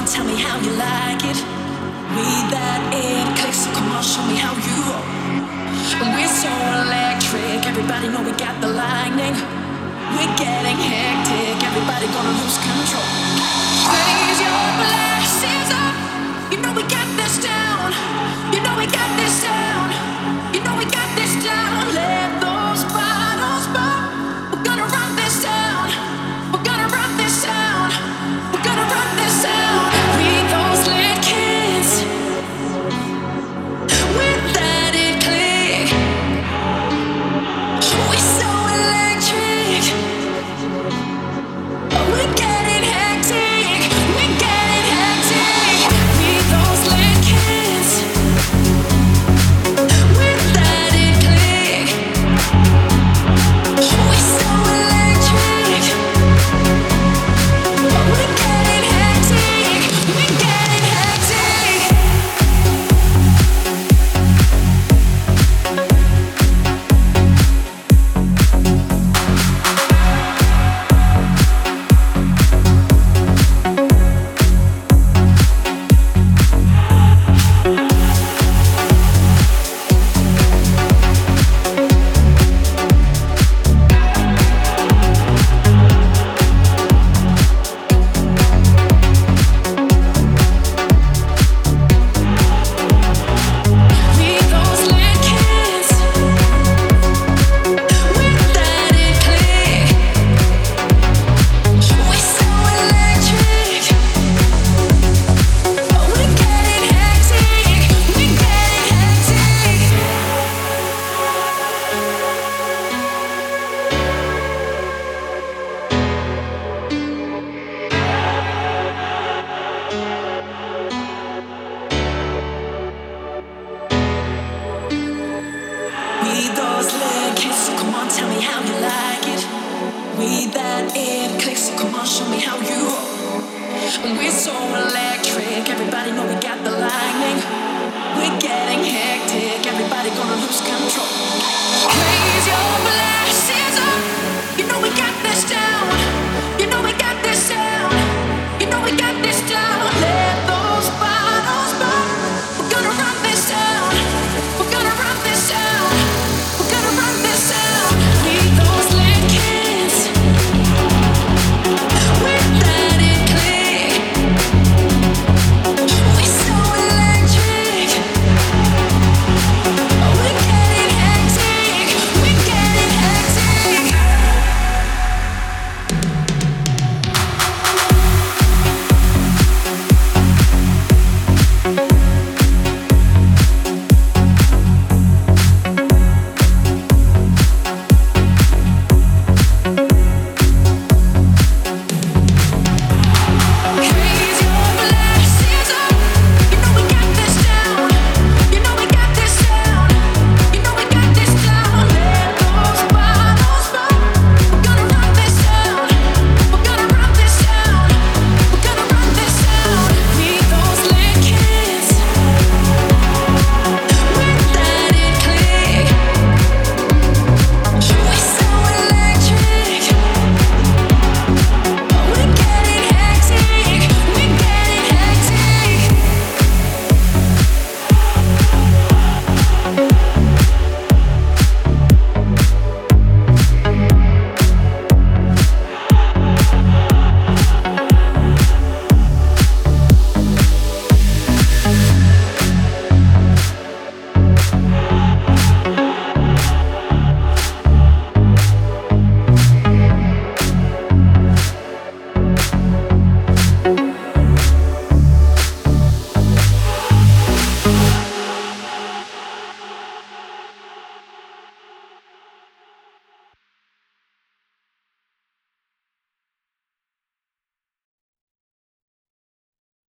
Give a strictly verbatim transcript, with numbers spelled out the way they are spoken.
tell me how you like it. We that it clicks, so come on, show me how you roll. We're so electric, everybody know we got the lightning. We're getting hectic, everybody gonna lose control. Raise your glasses up, you know we got this down. You know we got this down. You know we got this down. Let those bottles pop. We're gonna run this down. We're gonna run this down. We're gonna run this down. We those lit kids with that it click. We're so electric. We're getting hectic. We're getting hectic. We those lit kids with that it click. We're so electric. We're getting hectic. We're getting hectic. We those lit kids with that it click. We're so electric. We're getting hectic. We're getting hectic. We those lit kids, so come on, tell me how you like it. We that it clicks, so come on, show me how you roll. We're so electric, everybody know we got the lightning. We're getting hectic, everybody gonna lose control.